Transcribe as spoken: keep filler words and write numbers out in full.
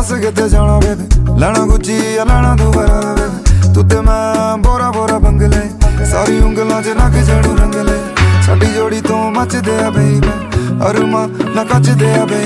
दस किते जाना बेबे, लैना गुच्ची या लैना दुबारा बेबे। तू ते मैं बोरा बोरा बंगले, सारी उंगलां च नग जड़ू रंगले। साडी जोड़ी तो मचदे आ बेबे, अरुमा ना कचदे आ बेबे।